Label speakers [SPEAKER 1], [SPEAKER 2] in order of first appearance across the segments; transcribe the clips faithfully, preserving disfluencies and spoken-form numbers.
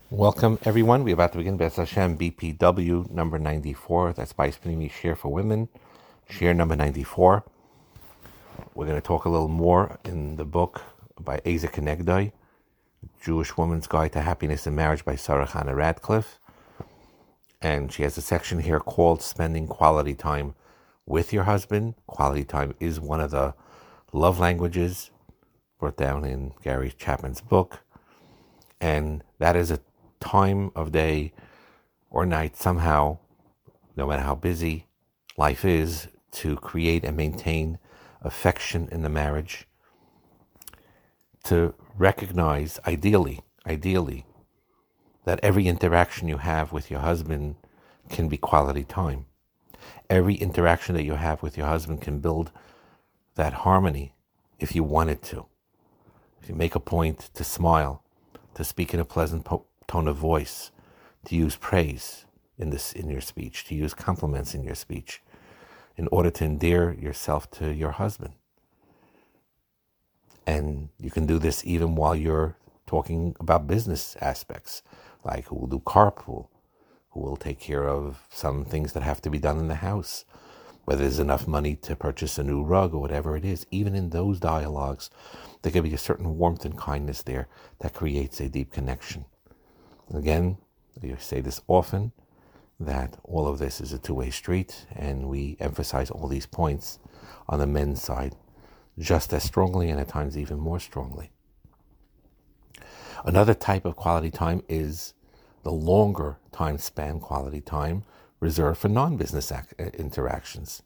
[SPEAKER 1] Welcome, everyone. We're about to begin B'ez Hashem B P W number ninety-four. That's by Panimi Share for Women, Share number ninety-four. We're going to talk a little more in the book by Asa Kenegdai, Jewish Woman's Guide to Happiness in Marriage by Sarah Hannah Radcliffe. And she has a section here called Spending Quality Time with Your Husband. Quality time is one of the love languages brought down in Gary Chapman's book. And that is a time of day or night somehow, no matter how busy life is, to create and maintain affection in the marriage, to recognize ideally, ideally, that every interaction you have with your husband can be quality time. Every interaction that you have with your husband can build that harmony if you wanted to. If you make a point to smile, to speak in a pleasant po- tone of voice, to use praise in this in your speech, to use compliments in your speech, in order to endear yourself to your husband. And you can do this even while you're talking about business aspects, like who will do carpool, who will take care of some things that have to be done in the house, whether there's enough money to purchase a new rug or whatever it is. Even in those dialogues, there can be a certain warmth and kindness there that creates a deep connection. Again, you say this often, that all of this is a two-way street, and we emphasize all these points on the men's side just as strongly and at times even more strongly. Another type of quality time is the longer time span quality time reserved for non-business ac- interactions,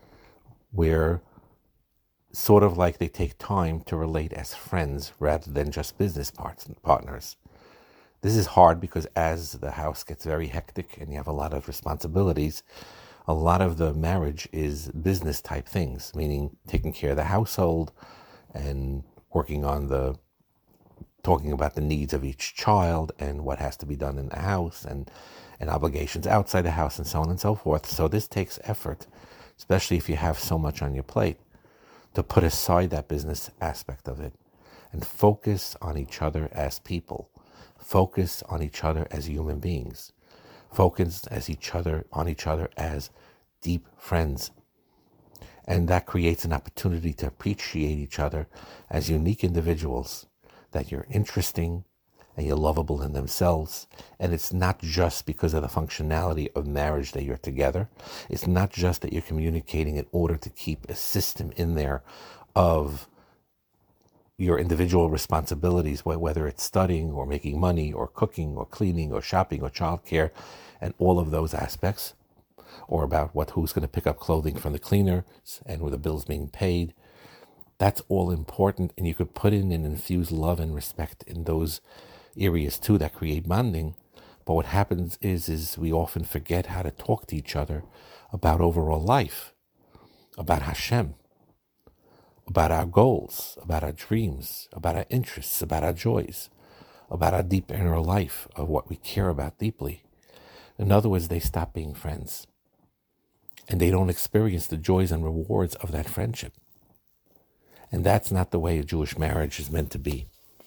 [SPEAKER 1] where sort of like they take time to relate as friends rather than just business part- partners. This is hard because as the house gets very hectic and you have a lot of responsibilities, a lot of the marriage is business type things, meaning taking care of the household and working on the, talking about the needs of each child and what has to be done in the house and, and obligations outside the house and so on and so forth. So this takes effort, especially if you have so much on your plate, to put aside that business aspect of it and focus on each other as people. Focus on each other as human beings. Focus as each other on each other as deep friends. And that creates an opportunity to appreciate each other as unique individuals, that you're interesting and you're lovable in themselves. And it's not just because of the functionality of marriage that you're together. It's not just that you're communicating in order to keep a system in there of your individual responsibilities, whether it's studying or making money or cooking or cleaning or shopping or childcare and all of those aspects, or about what who's going to pick up clothing from the cleaners and with the bills being paid. That's all important, and you could put in and infuse love and respect in those areas too that create bonding. But what happens is, is we often forget how to talk to each other about overall life, about Hashem, about our goals, about our dreams, about our interests, about our joys, about our deep inner life of what we care about deeply. In other words, they stop being friends, and they don't experience the joys and rewards of that friendship. And that's not the way a Jewish marriage is meant to be.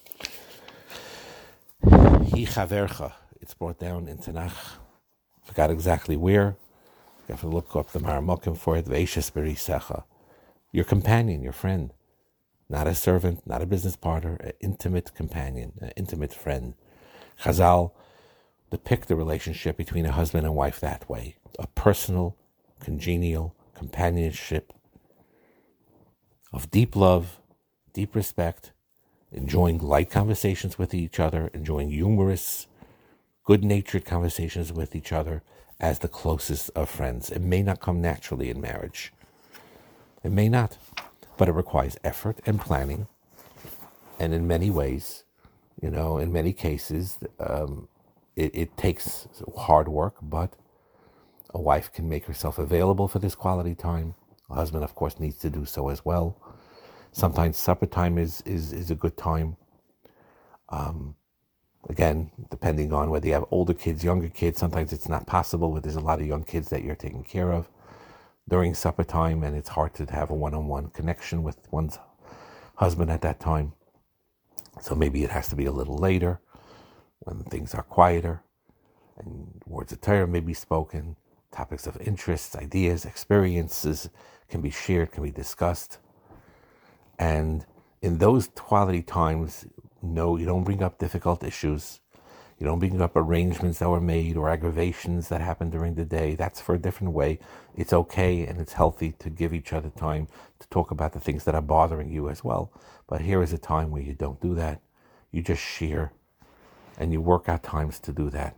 [SPEAKER 1] Hi chavercha, it's brought down in Tanakh. Forgot exactly where. You have to look up the Maramokim for it. Ve'eshes berisecha. Your companion, your friend, not a servant, not a business partner, an intimate companion, an intimate friend. Chazal depict the relationship between a husband and wife that way, a personal, congenial companionship of deep love, deep respect, enjoying light conversations with each other, enjoying humorous, good-natured conversations with each other as the closest of friends. It may not come naturally in marriage. It may not, but it requires effort and planning. And in many ways, you know, in many cases, um, it, it takes hard work, but a wife can make herself available for this quality time. A husband, of course, needs to do so as well. Sometimes supper time is, is, is a good time. Um, again, depending on whether you have older kids, younger kids, sometimes it's not possible, but there's a lot of young kids that you're taking care of during supper time, and it's hard to have a one-on-one connection with one's husband at that time. So maybe it has to be a little later. when things are quieter and words of Torah may be spoken, topics of interest, ideas, experiences can be shared, can be discussed. And in those quality times, no, you don't bring up difficult issues. You don't bring up arrangements that were made or aggravations that happened during the day. That's for a different way. It's okay and it's healthy to give each other time to talk about the things that are bothering you as well. But here is a time where you don't do that. You just share and you work out times to do that.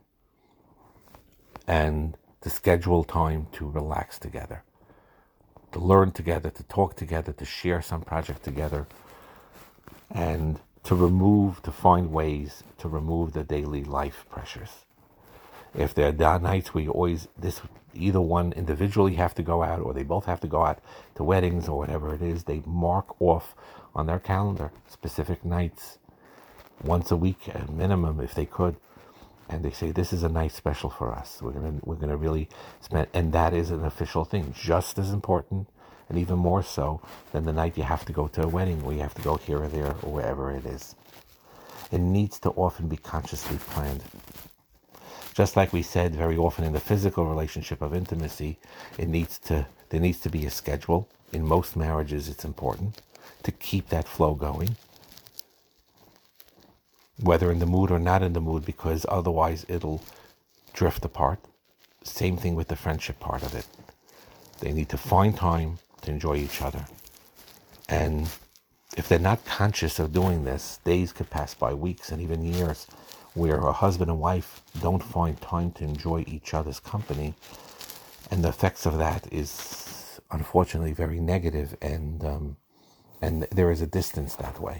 [SPEAKER 1] And to schedule time to relax together, to learn together, to talk together, to share some project together, and to remove, to find ways to remove the daily life pressures. If there are nights where you always, this either one individually have to go out or they both have to go out to weddings or whatever it is, they mark off on their calendar specific nights, once a week at minimum if they could. And they say, this is a night special for us. We're gonna we're gonna really spend, and that is an official thing, just as important, and even more so than the night you have to go to a wedding, or you have to go here or there, or wherever it is. It needs to often be consciously planned. Just like we said, very often in the physical relationship of intimacy, it needs to there needs to be a schedule. In most marriages, it's important to keep that flow going, whether in the mood or not in the mood, because otherwise it'll drift apart. Same thing with the friendship part of it. They need to find time to enjoy each other. And if they're not conscious of doing this, days could pass by, weeks and even years, where a husband and wife don't find time to enjoy each other's company. And the effects of that is unfortunately very negative, and um, and there is a distance that way.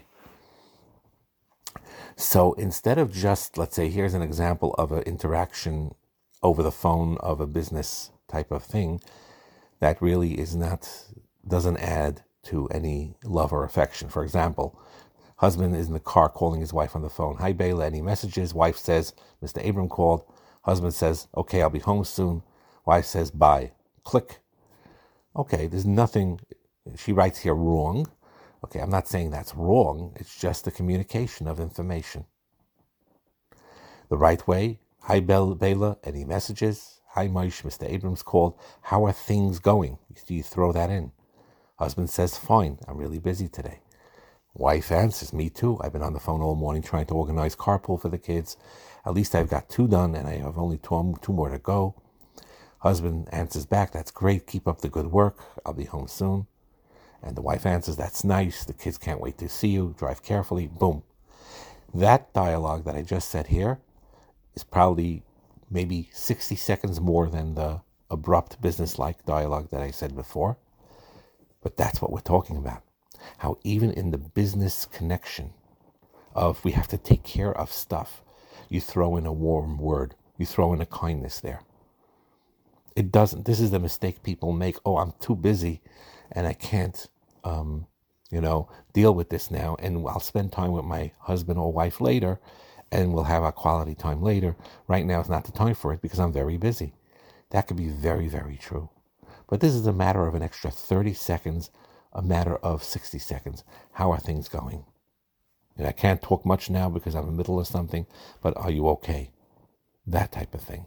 [SPEAKER 1] So instead of just, let's say, here's an example of an interaction over the phone of a business type of thing that really is not, doesn't add to any love or affection. For example, husband is in the car calling his wife on the phone. Hi, Bela, any messages? Wife says, Mister Abram called. Husband says, okay, I'll be home soon. Wife says, bye. Click. Okay, there's nothing, she writes here wrong. Okay, I'm not saying that's wrong. It's just the communication of information. The right way, hi Bela, any messages? Hi Moshe, Mister Abrams called. How are things going? You throw that in. Husband says, fine, I'm really busy today. Wife answers, me too. I've been on the phone all morning trying to organize carpool for the kids. At least I've got two done and I have only two, two more to go. Husband answers back, that's great, keep up the good work. I'll be home soon. And the wife answers, that's nice, the kids can't wait to see you, drive carefully, boom. That dialogue that I just said here is probably maybe sixty seconds more than the abrupt business-like dialogue that I said before. But that's what we're talking about. How even in the business connection of we have to take care of stuff, you throw in a warm word, you throw in a kindness there. It doesn't, this is the mistake people make, oh, I'm too busy and I can't Um, you know, deal with this now, and I'll spend time with my husband or wife later, and we'll have our quality time later. Right now is not the time for it because I'm very busy. That could be very, very true. But this is a matter of an extra thirty seconds, a matter of sixty seconds. How are things going? And I can't talk much now because I'm in the middle of something, but are you okay? That type of thing.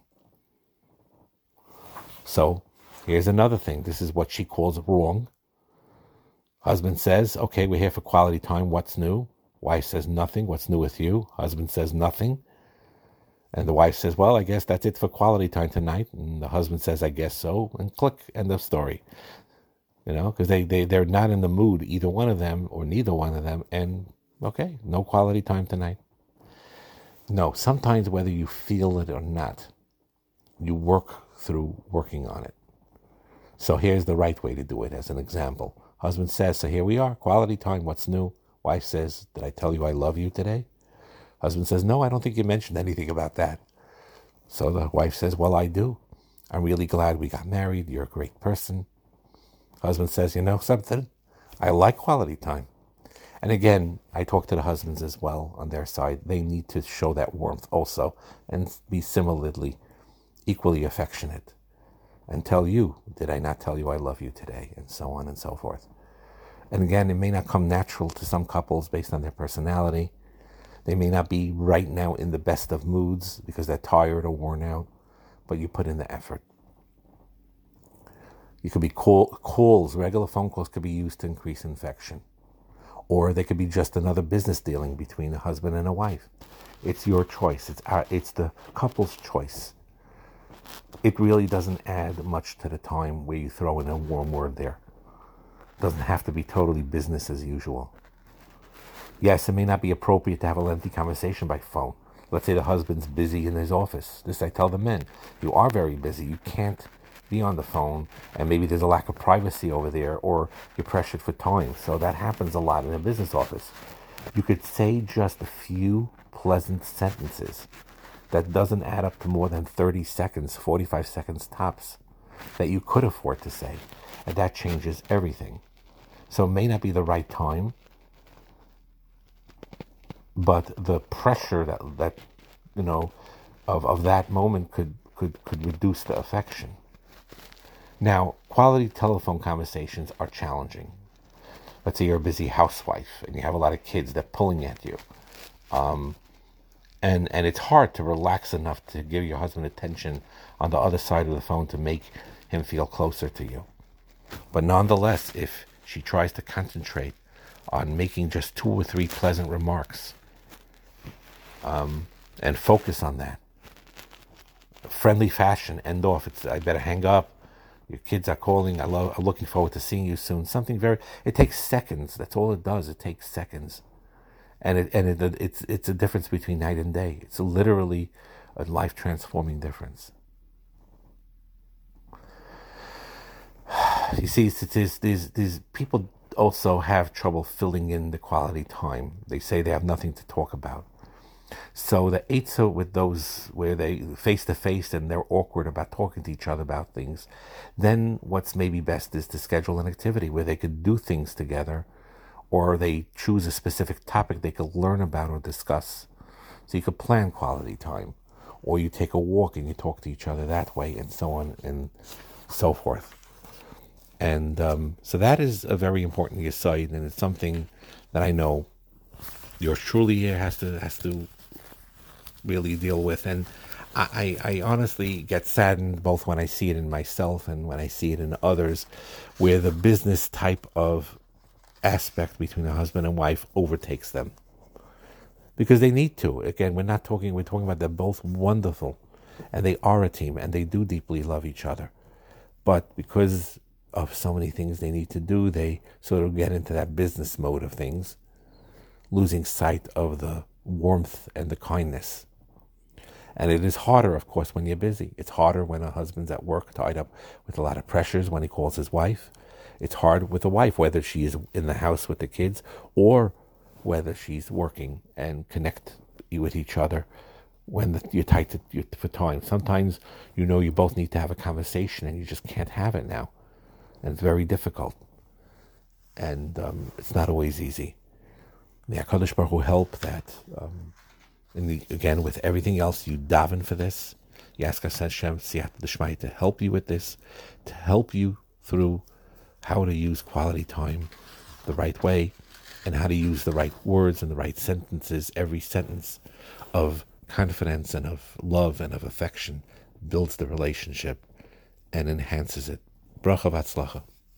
[SPEAKER 1] So here's another thing. This is what she calls wrong. Husband says, okay, we're here for quality time. What's new? Wife says, nothing. What's new with you? Husband says, nothing. And the wife says, well, I guess that's it for quality time tonight. And the husband says, I guess so. And click, end of story. You know, because they, they, they're not in the mood, either one of them or neither one of them. And okay, no quality time tonight. No, sometimes whether you feel it or not, you work through working on it. So here's the right way to do it as an example. Husband says, so here we are, quality time, what's new? Wife says, did I tell you I love you today? Husband says, no, I don't think you mentioned anything about that. So the wife says, well, I do. I'm really glad we got married. You're a great person. Husband says, you know something? I like quality time. And again, I talk to the husbands as well on their side. They need to show that warmth also and be similarly, equally affectionate. And tell you, did I not tell you I love you today? And so on and so forth. And again, it may not come natural to some couples based on their personality. They may not be right now in the best of moods because they're tired or worn out, but you put in the effort. You could be call, calls, regular phone calls could be used to increase infection. Or they could be just another business dealing between a husband and a wife. It's your choice. It's our, it's the couple's choice. It really doesn't add much to the time where you throw in a warm word there. It doesn't have to be totally business as usual. Yes, it may not be appropriate to have a lengthy conversation by phone. Let's say the husband's busy in his office. This I tell the men. You are very busy. You can't be on the phone, and maybe there's a lack of privacy over there, or you're pressured for time. So that happens a lot in a business office. You could say just a few pleasant sentences that doesn't add up to more than thirty seconds, forty-five seconds tops, that you could afford to say. And that changes everything. So it may not be the right time, but the pressure that, that you know, of, of that moment could, could, could reduce the affection. Now, quality telephone conversations are challenging. Let's say you're a busy housewife and you have a lot of kids that are pulling at you. Um, and, and it's hard to relax enough to give your husband attention on the other side of the phone to make him feel closer to you. But nonetheless, if she tries to concentrate on making just two or three pleasant remarks, um, and focus on that, friendly fashion, end off. It's I better hang up. Your kids are calling. I love, I'm looking forward to seeing you soon. Something very. It takes seconds. That's all it does. It takes seconds, and it and it, it's it's a difference between night and day. It's literally a life transforming difference. You see, it's, it's, these these people also have trouble filling in the quality time. They say they have nothing to talk about. So the eitzah with those where they face to face and they're awkward about talking to each other about things, then what's maybe best is to schedule an activity where they could do things together, or they choose a specific topic they could learn about or discuss. So you could plan quality time, or you take a walk and you talk to each other that way, and so on and so forth. And um, so that is a very important yesod, and it's something that I know yours truly here has to has to really deal with. And I, I honestly get saddened both when I see it in myself and when I see it in others, where the business type of aspect between a husband and wife overtakes them. Because they need to. Again, we're not talking, we're talking about they're both wonderful, and they are a team, and they do deeply love each other. But because of so many things they need to do, they sort of get into that business mode of things, losing sight of the warmth and the kindness. And it is harder, of course, when you're busy. It's harder when a husband's at work, tied up with a lot of pressures, when he calls his wife. It's hard with a wife, whether she is in the house with the kids or whether she's working, and connect with each other when the, you're tight to, you're, for time. Sometimes you know you both need to have a conversation and you just can't have it now. And it's very difficult. And um, it's not always easy. May HaKadosh Baruch Hu help that. Um, and the, again, with everything else, you daven for this. You ask Hashem Siyata D'Shmaya to help you with this, to help you through how to use quality time the right way, and how to use the right words and the right sentences. Every sentence of confidence and of love and of affection builds the relationship and enhances it. Bracha v'atzlacha.